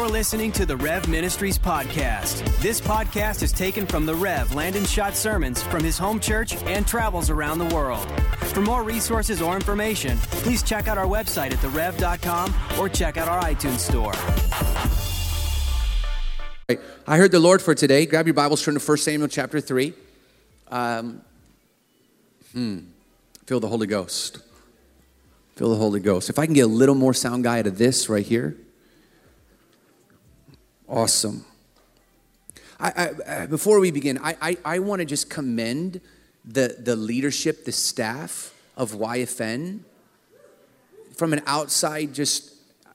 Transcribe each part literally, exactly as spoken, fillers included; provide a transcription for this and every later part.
You're listening to the Rev Ministries podcast. This podcast is taken from the Rev Landon Schott sermons from his home church and travels around the world. For more resources or information, please check out our website at the rev dot com or check out our iTunes store. I heard the Lord for today. Grab your Bibles, turn to First Samuel chapter three. Um, hmm, feel the Holy Ghost. Feel the Holy Ghost. If I can get a little more sound guy out of this right here. Awesome. I, I, before we begin, I, I, I want to just commend the, the leadership, the staff of Y F N. From an outside, just,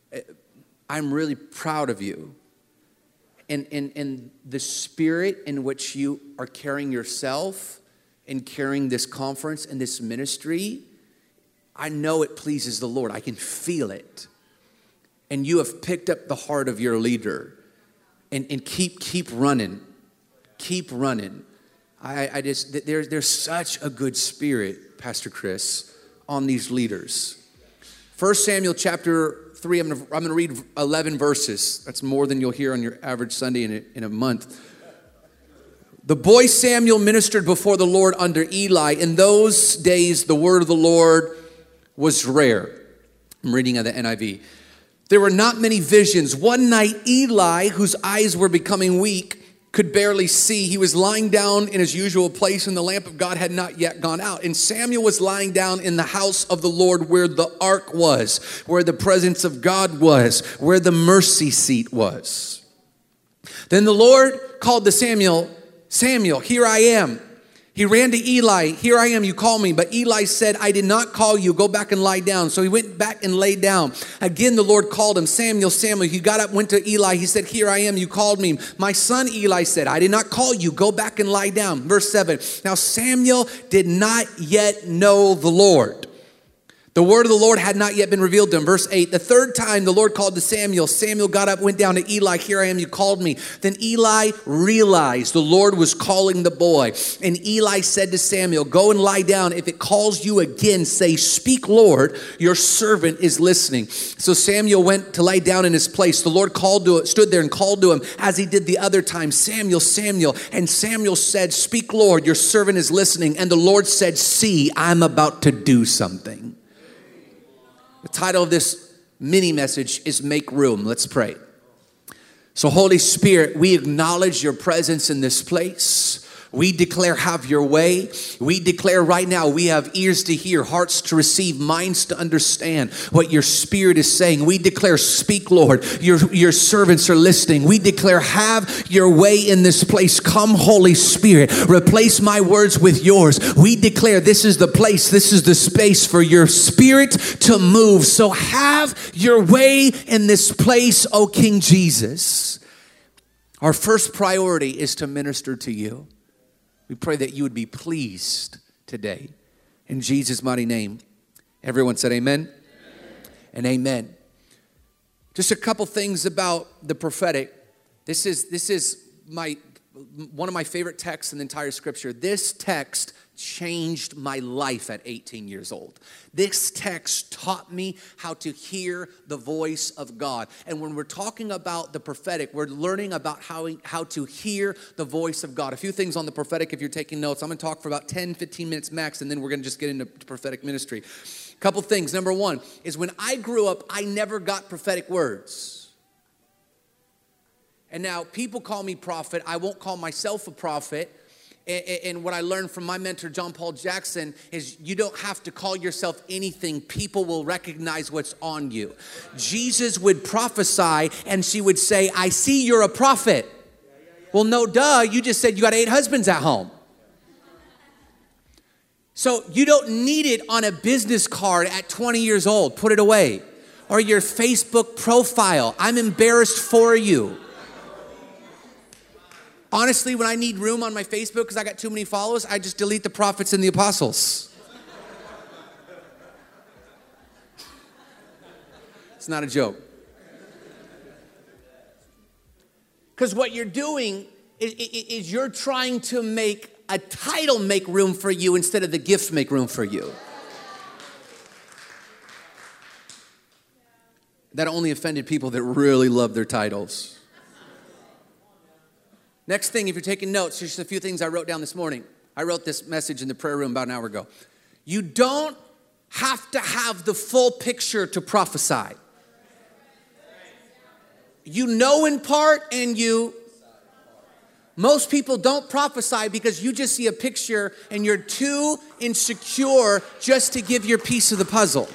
I'm really proud of you. And, and, and the spirit in which you are carrying yourself and carrying this conference and this ministry, I know it pleases the Lord. I can feel it. And you have picked up the heart of your leader. And, and keep keep running. Keep running. I, I just, there's, there's such a good spirit, Pastor Chris, on these leaders. First Samuel chapter three, I'm going I'm to read eleven verses. That's more than you'll hear on your average Sunday in a, in a month. The boy Samuel ministered before the Lord under Eli. In those days, the word of the Lord was rare. I'm reading out of the N I V. There were not many visions. One night, Eli, whose eyes were becoming weak, could barely see. He was lying down in his usual place, and the lamp of God had not yet gone out. And Samuel was lying down in the house of the Lord where the ark was, where the presence of God was, where the mercy seat was. Then the Lord called to Samuel, Samuel, here I am. He ran to Eli. Here I am, you call me. But Eli said, I did not call you. Go back and lie down. So he went back and laid down. Again, the Lord called him, Samuel, Samuel. He got up, went to Eli. He said, here I am, you called me. My son Eli said, I did not call you. Go back and lie down. Verse seven. Now Samuel did not yet know the Lord. The word of the Lord had not yet been revealed to him. Verse eight, the third time the Lord called to Samuel. Samuel got up, went down to Eli. Here I am, you called me. Then Eli realized the Lord was calling the boy. And Eli said to Samuel, go and lie down. If it calls you again, say, speak, Lord, your servant is listening. So Samuel went to lie down in his place. The Lord called to stood there and called to him as he did the other time, Samuel, Samuel. And Samuel said, speak, Lord, your servant is listening. And the Lord said, see, I'm about to do something. The title of this mini message is Make Room. Let's pray. So Holy Spirit, we acknowledge your presence in this place. We declare, have your way. We declare right now, we have ears to hear, hearts to receive, minds to understand what your Spirit is saying. We declare, speak, Lord. Your, your servants are listening. We declare, have your way in this place. Come, Holy Spirit. Replace my words with yours. We declare this is the place, this is the space for your Spirit to move. So have your way in this place, O King Jesus. Our first priority is to minister to you. We pray that you would be pleased today. In Jesus' mighty name. Everyone said amen, amen. And amen. Just a couple things about the prophetic. This is this is my one of my favorite texts in the entire scripture. This text changed my life at eighteen years old. This text taught me how to hear the voice of God. And when we're talking about the prophetic, we're learning about how, how to hear the voice of God. A few things on the prophetic if you're taking notes. I'm going to talk for about ten, fifteen minutes max, and then we're going to just get into prophetic ministry. A couple things. Number one is when I grew up, I never got prophetic words. And now people call me prophet. I won't call myself a prophet. And what I learned from my mentor, John Paul Jackson, is you don't have to call yourself anything. People will recognize what's on you. Jesus would prophesy and she would say, I see you're a prophet. Well, no, duh. You just said you got eight husbands at home. So you don't need it on a business card at twenty years old. Put it away. Or your Facebook profile. I'm embarrassed for you. Honestly, when I need room on my Facebook because I got too many followers, I just delete the prophets and the apostles. It's not a joke. Because what you're doing is, is you're trying to make a title make room for you instead of the gift make room for you. That only offended people that really love their titles. Next thing, if you're taking notes, here's just a few things I wrote down this morning. I wrote this message in the prayer room about an hour ago. You don't have to have the full picture to prophesy. You know in part and you... Most people don't prophesy because you just see a picture and you're too insecure just to give your piece of the puzzle.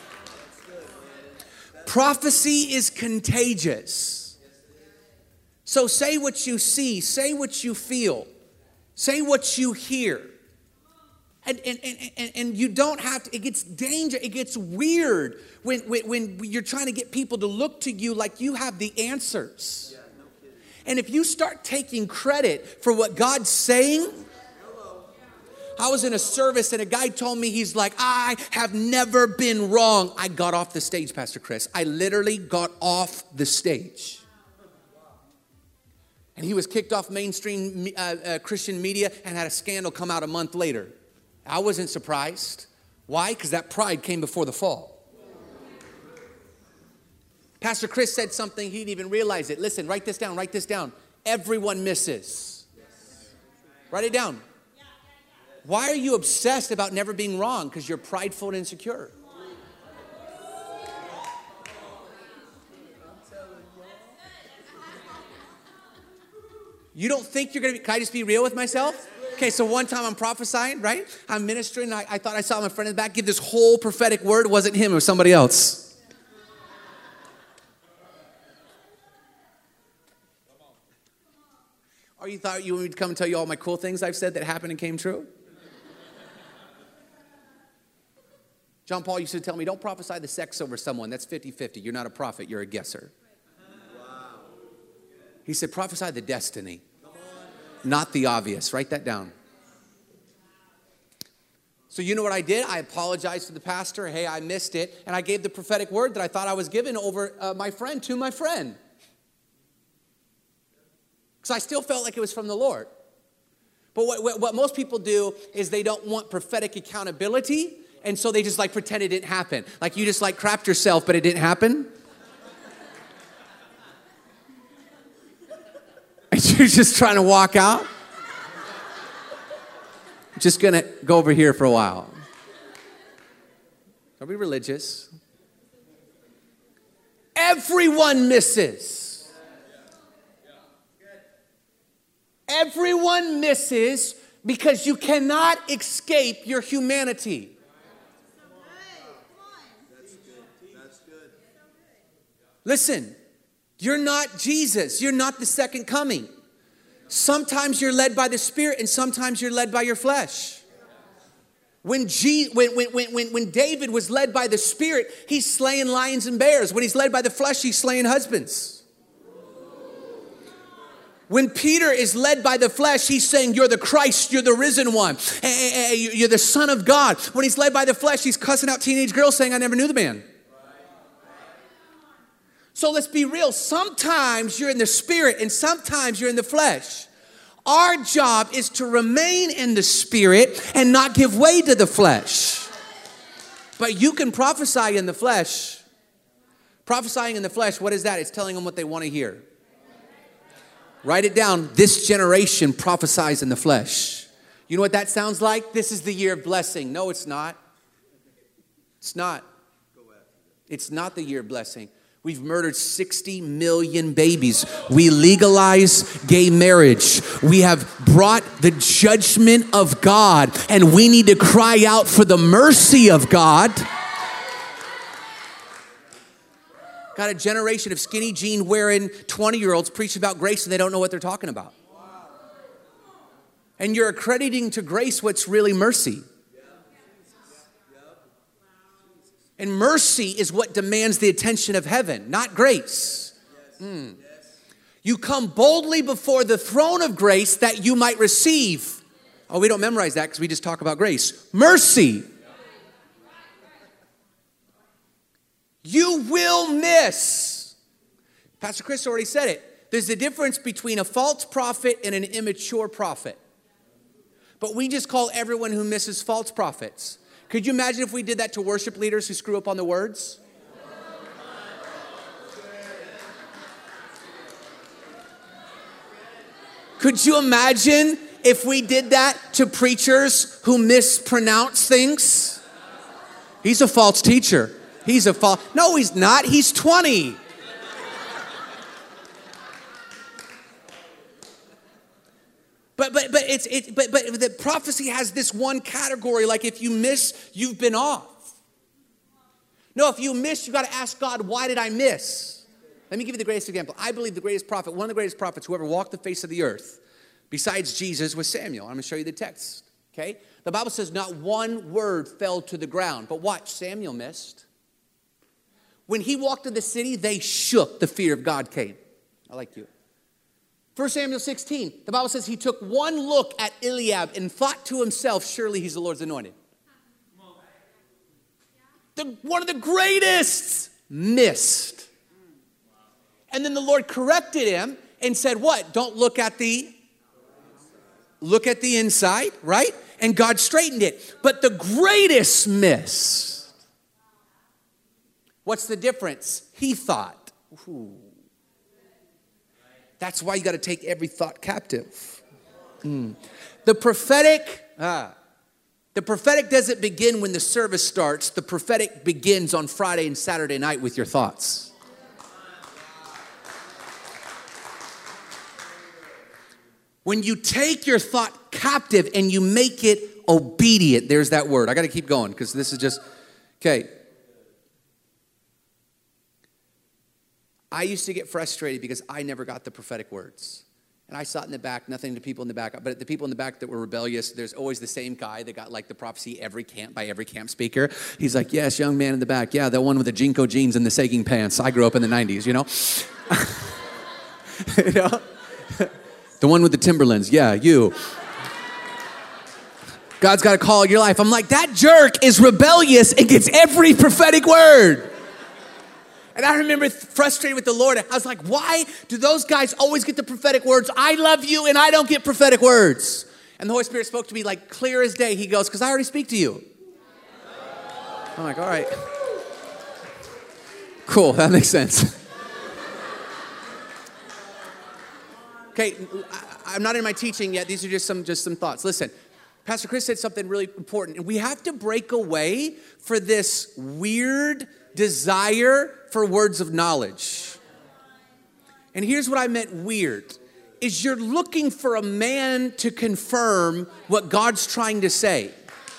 Prophecy is contagious. So say what you see, say what you feel, say what you hear. And, and, and, and you don't have to, it gets dangerous, it gets weird when, when, when you're trying to get people to look to you like you have the answers. And if you start taking credit for what God's saying, I was in a service and a guy told me, he's like, I have never been wrong. I got off the stage, Pastor Chris. I literally got off the stage. And he was kicked off mainstream uh, uh, Christian media and had a scandal come out a month later. I wasn't surprised. Why? Because that pride came before the fall. Pastor Chris said something, he didn't even realize it. Listen, write this down, write this down. Everyone misses. Write it down. Why are you obsessed about never being wrong? Because you're prideful and insecure. You don't think you're going to be, can I just be real with myself? Okay, so one time I'm prophesying, right? I'm ministering. I, I thought I saw my friend in the back give this whole prophetic word. It wasn't him, it was somebody else. Or you thought you wanted me to come and tell you all my cool things I've said that happened and came true? John Paul used to tell me, don't prophesy the sex over someone. That's fifty-fifty. You're not a prophet, you're a guesser. He said, prophesy the destiny, not the obvious. Write that down. So you know what I did? I apologized to the pastor. Hey, I missed it. And I gave the prophetic word that I thought I was given over uh, my friend to my friend. Because I still felt like it was from the Lord. But what, what, what most people do is they don't want prophetic accountability. And so they just like pretend it didn't happen. Like you just like crapped yourself, but it didn't happen. And you're just trying to walk out. Just gonna go over here for a while. Don't be religious. Everyone misses. Everyone misses because you cannot escape your humanity. Listen, you're not Jesus. You're not the second coming. Sometimes you're led by the Spirit and sometimes you're led by your flesh. When, G, when, when, when, when David was led by the Spirit, he's slaying lions and bears. When he's led by the flesh, he's slaying husbands. When Peter is led by the flesh, he's saying, you're the Christ, you're the risen one. You're the Son of God. When he's led by the flesh, he's cussing out teenage girls saying, I never knew the man. So let's be real. Sometimes you're in the Spirit and sometimes you're in the flesh. Our job is to remain in the Spirit and not give way to the flesh. But you can prophesy in the flesh. Prophesying in the flesh, what is that? It's telling them what they want to hear. Write it down. This generation prophesies in the flesh. You know what that sounds like? This is the year of blessing. No, it's not. It's not. It's not the year of blessing. We've murdered sixty million babies. We legalize gay marriage. We have brought the judgment of God, and we need to cry out for the mercy of God. Got a generation of skinny jean wearing twenty-year-olds preaching about grace and they don't know what they're talking about. And you're accrediting to grace what's really mercy. And mercy is what demands the attention of heaven, not grace. Mm. You come boldly before the throne of grace that you might receive. Oh, we don't memorize that because we just talk about grace. Mercy. You will miss. Pastor Chris already said it. There's a difference between a false prophet and an immature prophet. But we just call everyone who misses false prophets. Could you imagine if we did that to worship leaders who screw up on the words? Could you imagine if we did that to preachers who mispronounce things? He's a false teacher. He's a false. No, he's not. He's twenty. But but but it's it but but the prophecy has this one category. Like if you miss, you've been off. No, if you miss, you got to ask God, why did I miss? Let me give you the greatest example. I believe the greatest prophet, one of the greatest prophets who ever walked the face of the earth, besides Jesus, was Samuel. I'm going to show you the text. Okay, the Bible says not one word fell to the ground. But watch, Samuel missed. When he walked to the city, they shook. The fear of God came. I like you. First Samuel sixteen, the Bible says he took one look at Eliab and thought to himself, surely he's the Lord's anointed. The, one of the greatest missed. And then the Lord corrected him and said, what? Don't look at the, look at the inside, right? And God straightened it. But the greatest missed. What's the difference? He thought, ooh. That's why you got to take every thought captive. Mm. The prophetic, ah, the prophetic doesn't begin when the service starts. The prophetic begins on Friday and Saturday night with your thoughts. When you take your thought captive and you make it obedient, there's that word. I got to keep going because this is just, okay. I used to get frustrated because I never got the prophetic words. And I sat in the back, nothing to people in the back. But the people in the back that were rebellious, there's always the same guy that got like the prophecy every camp by every camp speaker. He's like, yes, young man in the back. Yeah, the one with the Jinko jeans and the sagging pants. I grew up in the nineties, you know? You know? The one with the Timberlands. Yeah, you. God's got a call in your life. I'm like, that jerk is rebellious and gets every prophetic word. And I remember frustrated with the Lord. I was like, why do those guys always get the prophetic words? I love you and I don't get prophetic words. And the Holy Spirit spoke to me like clear as day. He goes, because I already speak to you. I'm like, all right. Cool, that makes sense. Okay, I'm not in my teaching yet. These are just some, just some thoughts. Listen, Pastor Chris said something really important. And we have to break away for this weird desire for words of knowledge. And here's what I meant weird, is you're looking for a man to confirm what God's trying to say.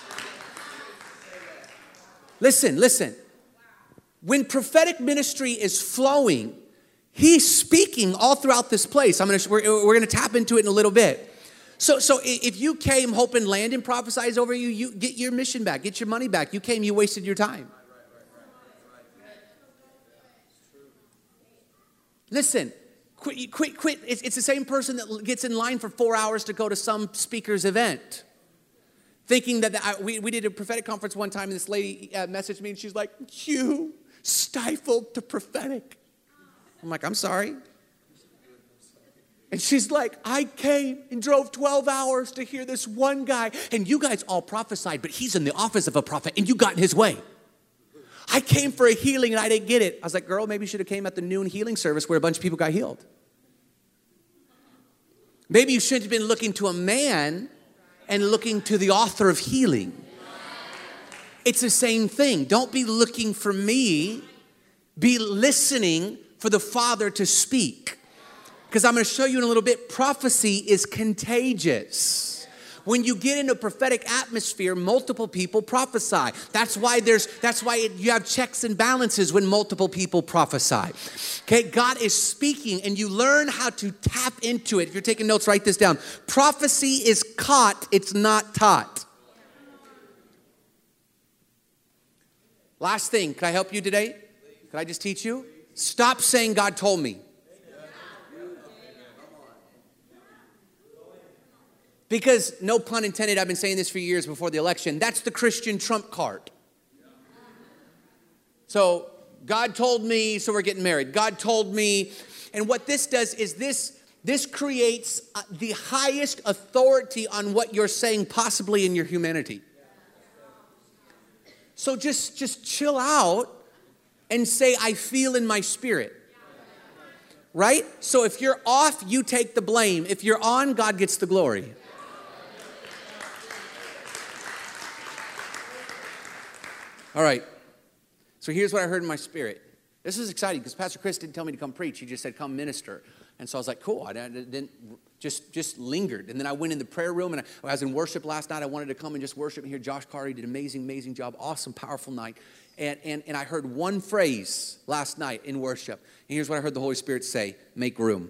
Listen, listen. When prophetic ministry is flowing, he's speaking all throughout this place. I'm gonna, we're, we're gonna tap into it in a little bit. So, so if you came hoping Landon prophesies over you, you get your mission back, get your money back. You came, you wasted your time. Listen, quit, quit, quit. It's, it's the same person that gets in line for four hours to go to some speaker's event. Thinking that, the, I, we, we did a prophetic conference one time and this lady uh, messaged me and she's like, you stifled the prophetic. I'm like, I'm sorry. And she's like, I came and drove twelve hours to hear this one guy. And you guys all prophesied, but he's in the office of a prophet and you got in his way. I came for a healing and I didn't get it. I was like, girl, maybe you should have came at the noon healing service where a bunch of people got healed. Maybe you shouldn't have been looking to a man and looking to the author of healing. It's the same thing. Don't be looking for me. Be listening for the Father to speak. Because I'm going to show you in a little bit, prophecy is contagious. When you get in a prophetic atmosphere, multiple people prophesy. That's why there's. That's why it, you have checks and balances when multiple people prophesy. Okay, God is speaking, and you learn how to tap into it. If you're taking notes, write this down. Prophecy is caught; it's not taught. Last thing, can I help you today? Can I just teach you? Stop saying God told me. Because, no pun intended, I've been saying this for years before the election, that's the Christian trump card. So, God told me, so we're getting married. God told me, and what this does is this, this creates the highest authority on what you're saying possibly in your humanity. So just, just chill out and say, I feel in my spirit. right? So if you're off, you take the blame. If you're on, God gets the glory. All right. So here's what I heard in my spirit. This is exciting because Pastor Chris didn't tell me to come preach. He just said, come minister. And so I was like, cool. I didn't just just lingered. And then I went in the prayer room, and I, I was in worship last night. I wanted to come and just worship and hear Josh Carty did an amazing, amazing job. Awesome, powerful night. And, and, and I heard one phrase last night in worship. And here's what I heard the Holy Spirit say: make room.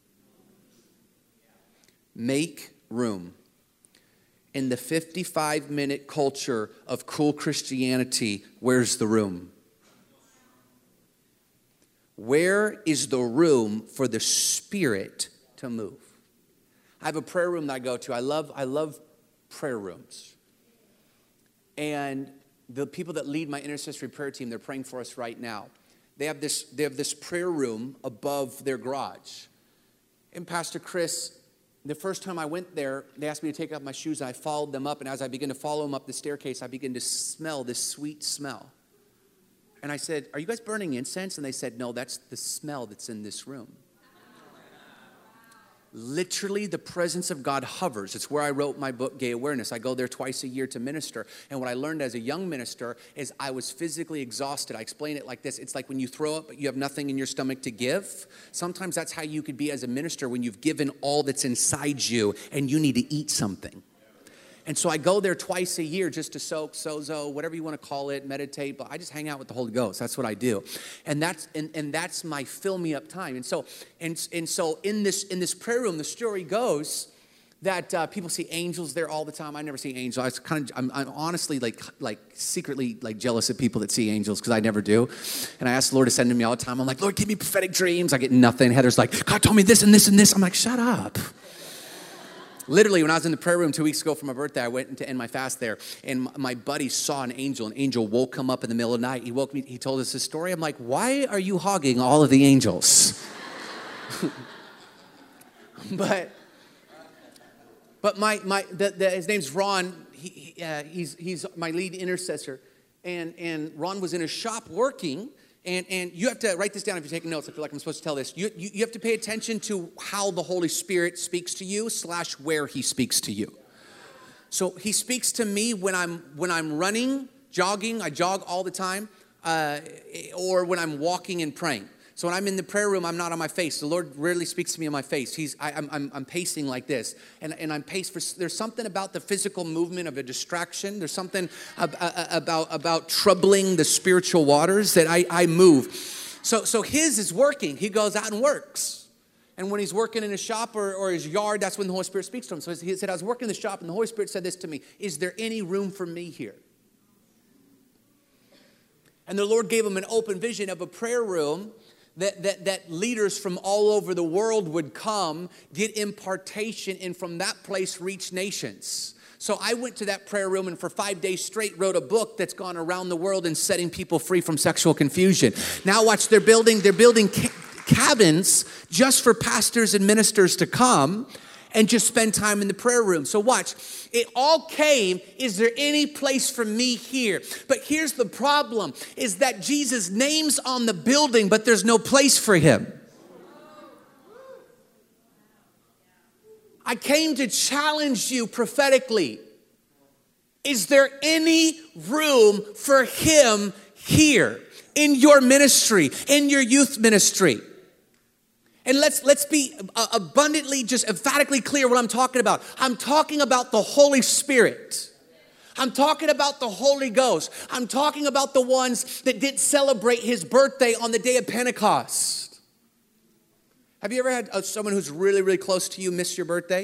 Make room. In the fifty-five minute culture of cool Christianity, where's the room? Where is the room for the Spirit to move? I have a prayer room that I go to. I love, I love prayer rooms. And the people that lead my intercessory prayer team, they're praying for us right now. They have this, they have this prayer room above their garage. And Pastor Chris, the first time I went there, they asked me to take off my shoes, and I followed them up. And as I began to follow them up the staircase, I began to smell this sweet smell. And I said, are you guys burning incense? And they said, no, that's the smell that's in this room. Literally, the presence of God hovers. It's where I wrote my book, Gay Awareness. I go there twice a year to minister. And what I learned as a young minister is I was physically exhausted. I explain it like this. It's like when you throw up, but you have nothing in your stomach to give. Sometimes that's how you could be as a minister when you've given all that's inside you and you need to eat something. And so I go there twice a year just to soak, sozo, whatever you want to call it, meditate. But I just hang out with the Holy Ghost. That's what I do. And that's and, and that's my fill me up time. And so and, and so in this in this prayer room, the story goes that uh, people see angels there all the time. I never see angels. I was kind of I'm, I'm honestly like like secretly like jealous of people that see angels because I never do. And I ask the Lord to send them me all the time. I'm like, Lord, give me prophetic dreams. I get nothing. Heather's like, God told me this and this and this. I'm like, shut up. Literally, when I was in the prayer room two weeks ago for my birthday, I went to end my fast there, and my buddy saw an angel. An angel woke him up in the middle of the night. He woke me. He told us his story. I'm like, why are you hogging all of the angels? but, but my my the, the, his name's Ron. He, he uh, he's he's my lead intercessor, and and Ron was in a shop working. And and you have to write this down if you're taking notes. I feel like I'm supposed to tell this. You, you, you have to pay attention to how the Holy Spirit speaks to you slash where he speaks to you. So he speaks to me when I'm when I'm running, jogging. I jog all the time. Uh, or when I'm walking and praying. So when I'm in the prayer room, I'm not on my face. The Lord rarely speaks to me on my face. He's, I, I'm, I'm, I'm pacing like this. And, and I'm paced for, there's something about the physical movement of a distraction. There's something ab- about, about troubling the spiritual waters that I, I move. So, so his is working. He goes out and works. And when he's working in his shop or, or his yard, that's when the Holy Spirit speaks to him. So he said, I was working in the shop and the Holy Spirit said this to me: is there any room for me here? And the Lord gave him an open vision of a prayer room That, that, that leaders from all over the world would come, get impartation, and from that place reach nations. So I went to that prayer room and for five days straight wrote a book that's gone around the world and setting people free from sexual confusion. Now watch, they're building, they're building ca- cabins just for pastors and ministers to come and just spend time in the prayer room. So watch, it all came, is there any place for me here? But here's the problem, is that Jesus' name's on the building, but there's no place for him. I came to challenge you prophetically. Is there any room for him here in your ministry, in your youth ministry? And let's let's be abundantly, just emphatically clear what I'm talking about. I'm talking about the Holy Spirit. I'm talking about the Holy Ghost. I'm talking about the ones that didn't celebrate his birthday on the day of Pentecost. Have you ever had someone who's really, really close to you miss your birthday?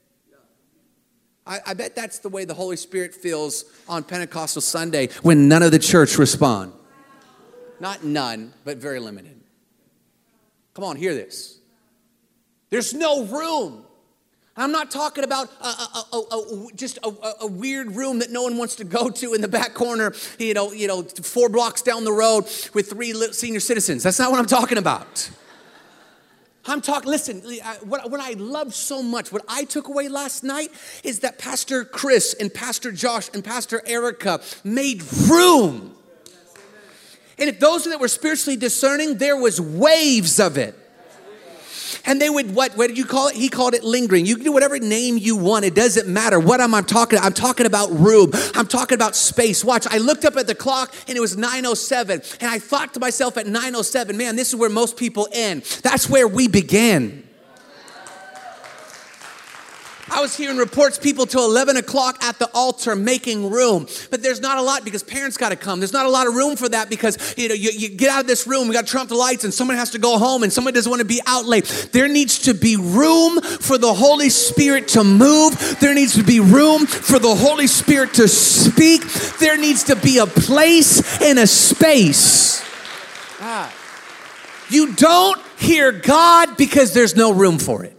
I, I bet that's the way the Holy Spirit feels on Pentecostal Sunday when none of the church respond. Not none, but very limited. Come on, hear this. There's no room. I'm not talking about a, a, a, a, just a, a weird room that no one wants to go to in the back corner, you know, you know, four blocks down the road with three senior citizens. That's not what I'm talking about. I'm talking, listen, what, what I love so much, what I took away last night is that Pastor Chris and Pastor Josh and Pastor Erica made room. And if those that were spiritually discerning, there was waves of it. And they would, what, what did you call it? He called it lingering. You can do whatever name you want. It doesn't matter. What am I talking about? I'm talking about room. I'm talking about space. Watch, I looked up at the clock and it was nine oh seven. And I thought to myself at nine oh seven, man, this is where most people end. That's where we began. I was hearing reports, people till eleven o'clock at the altar making room. But there's not a lot because parents got to come. There's not a lot of room for that because, you know, you, you get out of this room, we got to turn off the lights and someone has to go home and someone doesn't want to be out late. There needs to be room for the Holy Spirit to move. There needs to be room for the Holy Spirit to speak. There needs to be a place and a space. Ah. You don't hear God because there's no room for it.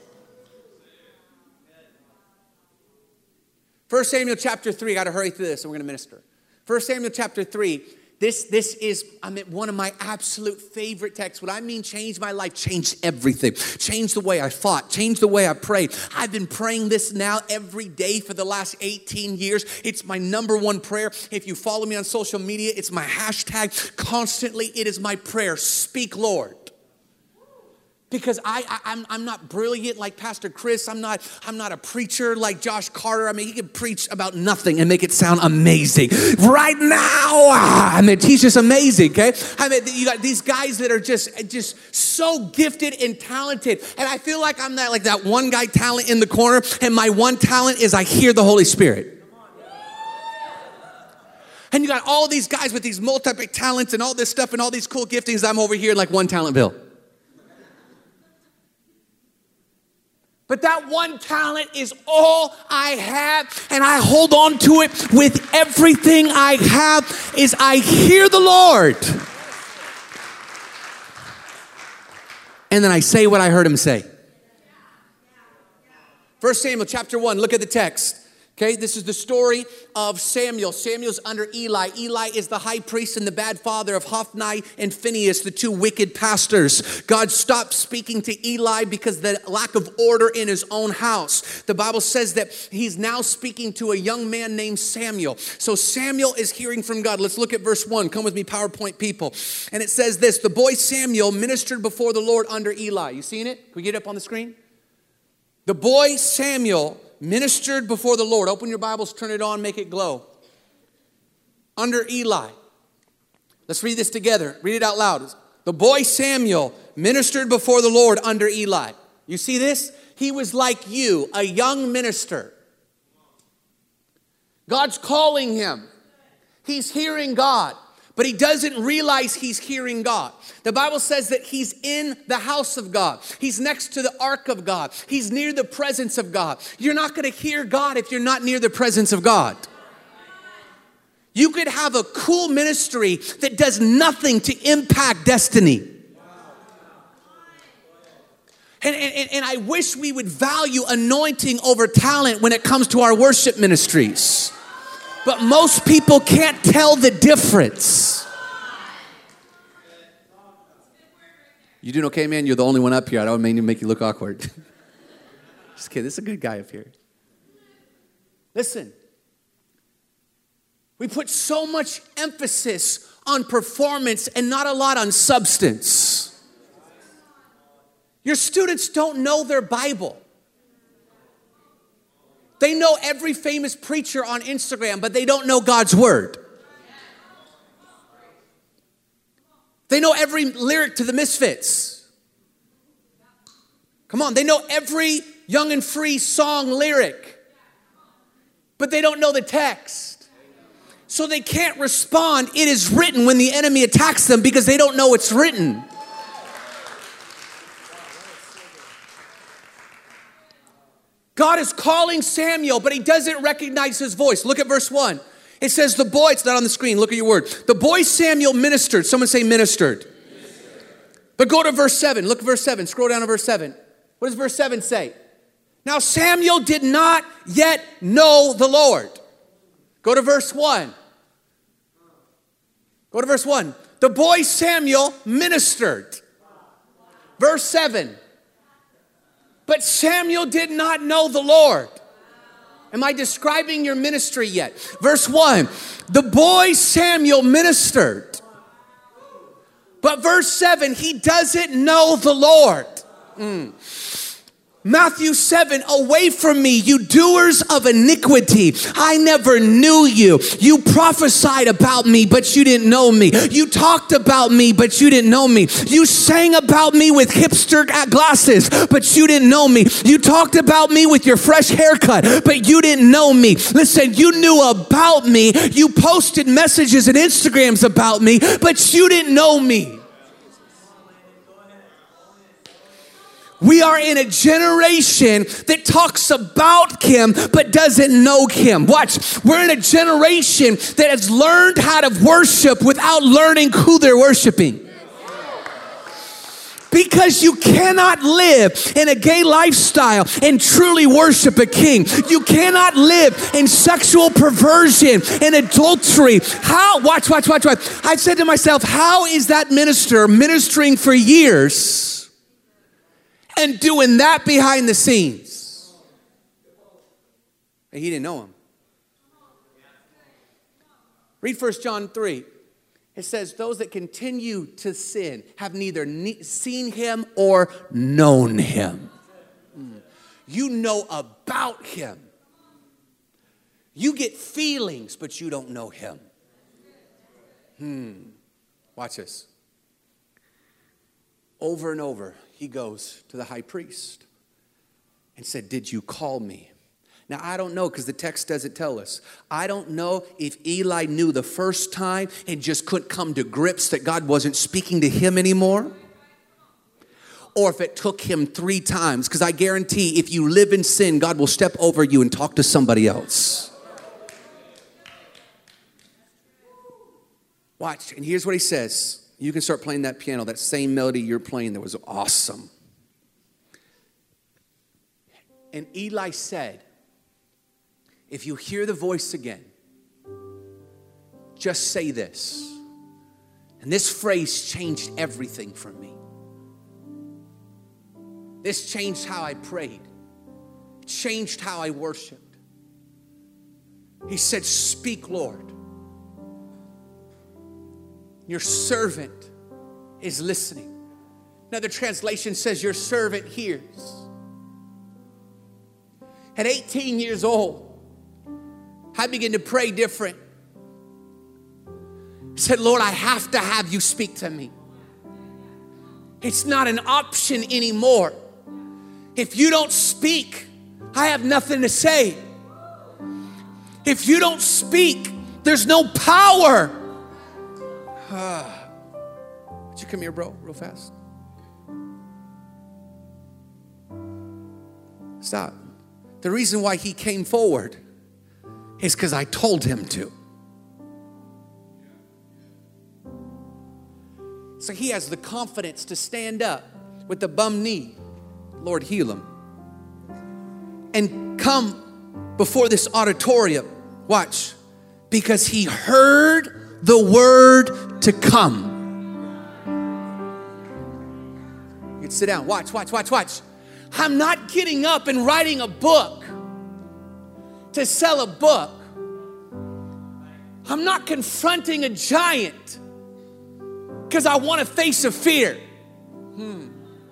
First Samuel chapter three, I got to hurry through this and we're going to minister. First Samuel chapter three, this, this is I mean, one of my absolute favorite texts. What I mean changed my life, changed everything. Changed the way I fought, changed the way I prayed. I've been praying this now every day for the last eighteen years. It's my number one prayer. If you follow me on social media, it's my hashtag. Constantly, it is my prayer. Speak, Lord. Because I, I, I'm, I'm not brilliant like Pastor Chris. I'm not, I'm not a preacher like Josh Carter. I mean, he can preach about nothing and make it sound amazing. Right now, I mean, he's just amazing, okay? I mean, you got these guys that are just, just so gifted and talented. And I feel like I'm that, like that one guy talent in the corner. And my one talent is I hear the Holy Spirit. And you got all these guys with these multiple talents and all this stuff and all these cool giftings. I'm over here like one talent bill. But that one talent is all I have, and I hold on to it with everything I have, is I hear the Lord. And then I say what I heard him say. First Samuel chapter one, look at the text. Okay, this is the story of Samuel. Samuel's under Eli. Eli is the high priest and the bad father of Hophni and Phinehas, the two wicked pastors. God stopped speaking to Eli because of the lack of order in his own house. The Bible says that he's now speaking to a young man named Samuel. So Samuel is hearing from God. Let's look at verse one. Come with me, PowerPoint people. And it says this: the boy Samuel ministered before the Lord under Eli. You seen it? Can we get it up on the screen? The boy Samuel ministered before the Lord. Open your Bibles, turn it on, make it glow. Under Eli. Let's read this together. Read it out loud. The boy Samuel ministered before the Lord under Eli. You see this? He was like you, a young minister. God's calling him. He's hearing God, but he doesn't realize he's hearing God. The Bible says that he's in the house of God. He's next to the ark of God. He's near the presence of God. You're not going to hear God if you're not near the presence of God. You could have a cool ministry that does nothing to impact destiny. And, and, and I wish we would value anointing over talent when it comes to our worship ministries. But most people can't tell the difference. You doing okay, man? You're the only one up here. I don't mean to make you look awkward. Just kidding. This is a good guy up here. Listen. We put so much emphasis on performance and not a lot on substance. Your students don't know their Bible. They know every famous preacher on Instagram, but they don't know God's word. They know every lyric to the Misfits. Come on, they know every Young and Free song lyric, but they don't know the text. So they can't respond, "It is written," when the enemy attacks them because they don't know it's written. God is calling Samuel, but he doesn't recognize his voice. Look at verse one. It says the boy, it's not on the screen, look at your word. The boy Samuel ministered. Someone say ministered. ministered. But go to verse seven. Look at verse seven. Scroll down to verse seven. What does verse seven say? Now Samuel did not yet know the Lord. Go to verse one. Go to verse one. The boy Samuel ministered. Verse seven. But Samuel did not know the Lord. Am I describing your ministry yet? Verse one, the boy Samuel ministered. But verse seven, he doesn't know the Lord. Mm. Matthew seven, away from me, you doers of iniquity. I never knew you. You prophesied about me, but you didn't know me. You talked about me, but you didn't know me. You sang about me with hipster glasses, but you didn't know me. You talked about me with your fresh haircut, but you didn't know me. Listen, you knew about me. You posted messages and Instagrams about me, but you didn't know me. We are in a generation that talks about Him but doesn't know Him. Watch, we're in a generation that has learned how to worship without learning who they're worshiping. Because you cannot live in a gay lifestyle and truly worship a king. You cannot live in sexual perversion and adultery. How? Watch, watch, watch, watch. I've said to myself, how is that minister ministering for years and doing that behind the scenes? And he didn't know him. Read First John three. It says, those that continue to sin have neither ne- seen him or known him. Mm. You know about him. You get feelings, but you don't know him. Hmm. Watch this. Over and over, he goes to the high priest and said, did you call me? Now, I don't know because the text doesn't tell us. I don't know if Eli knew the first time and just couldn't come to grips that God wasn't speaking to him anymore. Or if it took him three times. Because I guarantee if you live in sin, God will step over you and talk to somebody else. Watch, and here's what he says. You can start playing that piano, that same melody you're playing that was awesome. And Eli said, if you hear the voice again, just say this. And this phrase changed everything for me. This changed how I prayed. It changed how I worshiped. He said, speak, Lord. Your servant is listening. Another translation says, your servant hears. At eighteen years old, I began to pray different. I said, Lord, I have to have you speak to me. It's not an option anymore. If you don't speak, I have nothing to say. If you don't speak, there's no power. Uh, would you come here, bro, real fast? Stop. The reason why he came forward is because I told him to. So he has the confidence to stand up with the bum knee. Lord, heal him. And come before this auditorium. Watch. Because he heard the word to come. You can sit down. Watch, watch, watch, watch. I'm not getting up and writing a book to sell a book. I'm not confronting a giant because I want to face a fear. Hmm.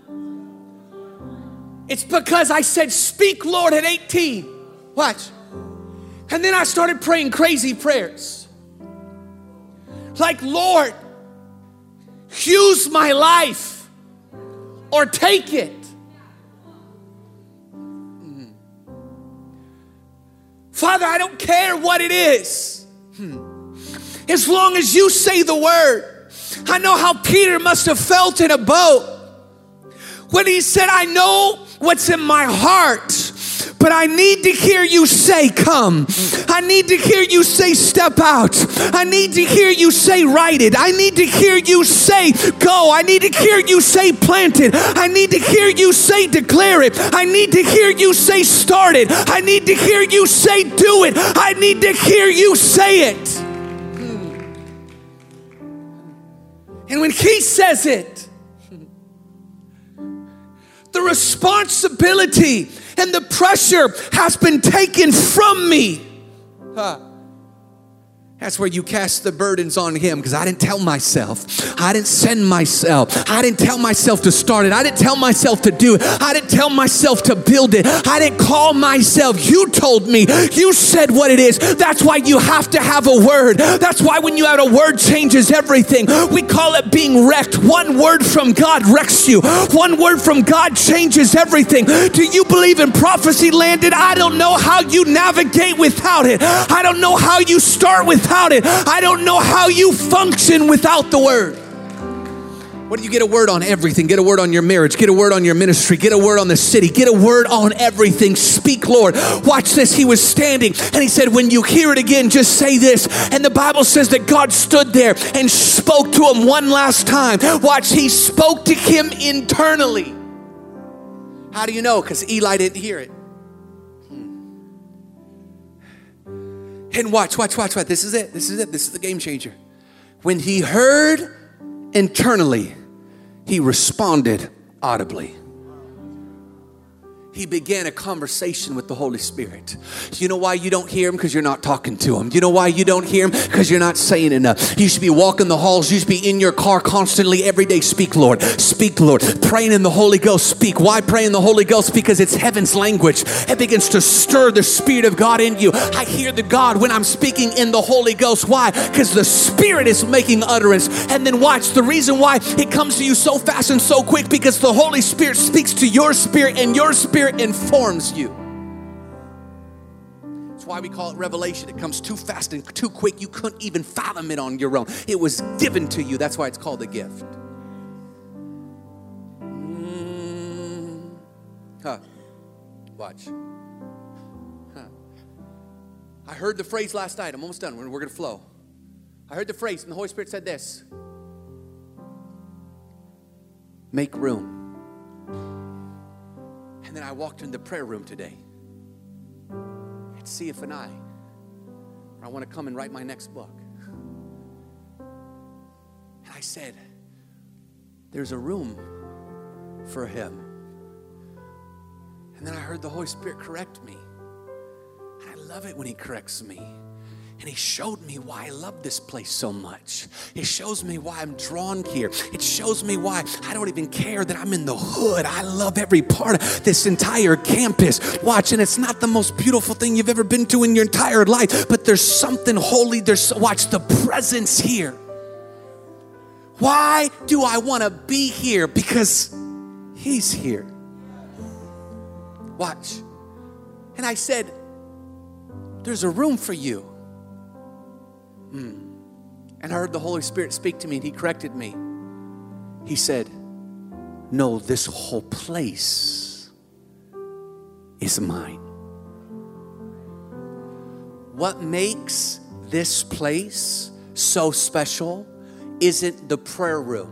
It's because I said, speak, Lord, at eighteen. Watch. And then I started praying crazy prayers. Like, Lord, use my life or take it. Hmm. Father, I don't care what it is. Hmm. As long as you say the word. I know how Peter must have felt in a boat when he said, I know what's in my heart, but I need to hear you say, come. I need to hear you say, step out. I need to hear you say, write it. I need to hear you say, go. I need to hear you say, plant it. I need to hear you say, declare it. I need to hear you say, start it. I need to hear you say, do it. I need to hear you say it. And when he says it, the responsibility and the pressure has been taken from me. Huh. That's where you cast the burdens on him, because I didn't tell myself. I didn't send myself. I didn't tell myself to start it. I didn't tell myself to do it. I didn't tell myself to build it. I didn't call myself. You told me. You said what it is. That's why you have to have a word. That's why when you have a word, changes everything. We call it being wrecked. One word from God wrecks you. One word from God changes everything. Do you believe in prophecy, Landon? I don't know how you navigate without it. I don't know how you start without it. I don't know how you function without the word. What do you get a word on everything? Get a word on your marriage. Get a word on your ministry. Get a word on the city. Get a word on everything. Speak, Lord. Watch this. He was standing and he said, when you hear it again, just say this. And the Bible says that God stood there and spoke to him one last time. Watch, he spoke to him internally. How do you know? Because Eli didn't hear it. And watch, watch, watch, watch. This is it. This is it. This is the game changer. When he heard internally, he responded audibly. He began a conversation with the Holy Spirit. You know why you don't hear him? Because you're not talking to him. You know why you don't hear him? Because you're not saying enough. You should be walking the halls. You should be in your car constantly every day. Speak, Lord. Speak, Lord. Praying in the Holy Ghost. Speak. Why pray in the Holy Ghost? Because it's heaven's language. It begins to stir the Spirit of God in you. I hear the God when I'm speaking in the Holy Ghost. Why? Because the Spirit is making utterance. And then watch, the reason why it comes to you so fast and so quick, because the Holy Spirit speaks to your spirit, and your spirit informs you. That's why we call it revelation. It comes too fast and too quick. You couldn't even fathom it on your own. It was given to you. That's why it's called a gift. Mm. Huh. Watch. Huh. I heard the phrase last night. I'm almost done. We're, we're going to flow. I heard the phrase, and the Holy Spirit said this: make room. And then I walked in the prayer room today at C F and I. I want to come and write my next book. And I said, there's a room for him. And then I heard the Holy Spirit correct me. And I love it when he corrects me. And he showed me why I love this place so much. It shows me why I'm drawn here. It shows me why I don't even care that I'm in the hood. I love every part of this entire campus. Watch, and it's not the most beautiful thing you've ever been to in your entire life, but there's something holy. There's, watch, the presence here. Why do I want to be here? Because he's here. Watch. And I said, there's a room for you. Mm. And I heard the Holy Spirit speak to me, and he corrected me. He said, no, this whole place is mine. What makes this place so special isn't the prayer room.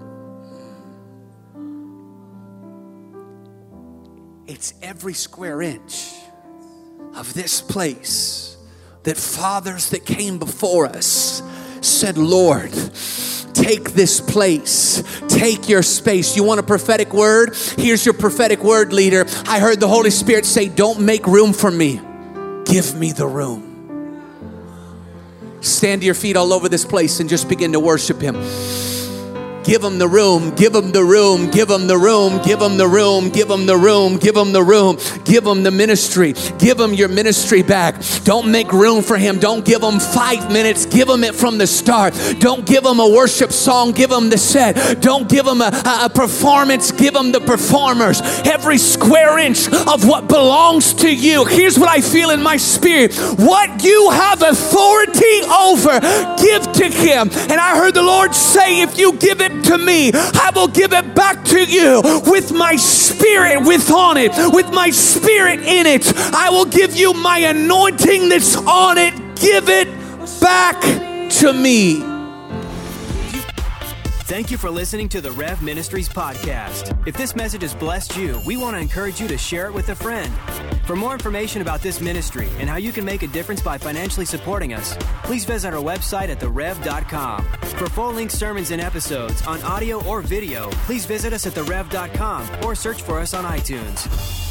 It's every square inch of this place that fathers that came before us said, Lord, take this place, take your space. You want a prophetic word? Here's your prophetic word, leader. I heard the Holy Spirit say, don't make room for me. Give me the room. Stand to your feet all over this place and just begin to worship him. Give them the room, give them the room, give them the room, give them the room, give them the room, give them the room, give them the ministry, give them your ministry back. Don't make room for him. Don't give them five minutes. Give them it from the start. Don't give them a worship song. Give them the set. Don't give them a, a performance. Give them the performers. Every square inch of what belongs to you. Here's what I feel in my spirit. What you have authority over, give to him. And I heard the Lord say, if you give it to me, I will give it back to you with my spirit with on it, with my spirit in it. I will give you my anointing that's on it. Give it back to me. Thank you for listening to the Rev Ministries podcast. If this message has blessed you, we want to encourage you to share it with a friend. For more information about this ministry and how you can make a difference by financially supporting us, please visit our website at the rev dot com. For full-length sermons and episodes on audio or video, please visit us at the rev dot com or search for us on iTunes.